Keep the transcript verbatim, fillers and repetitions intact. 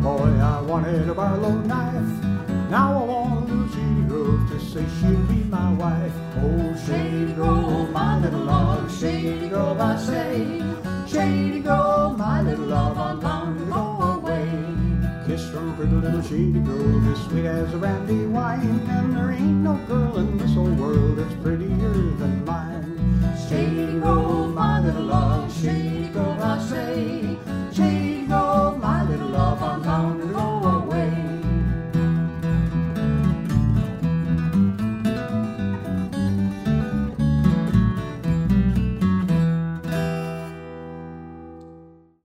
Boy, I wanted a Barlow knife. Now I want a little Shady Grove to say she'll be my wife. Oh, Shady Grove, my little love, Shady Grove, I say. Shady Grove, my little love, I'm bound to go away. Kiss from pretty little Shady Grove, as sweet as a brandy wine, and there ain't no girl in this whole world that's prettier than mine. Shady Grove, my little love, Shady Grove, I say.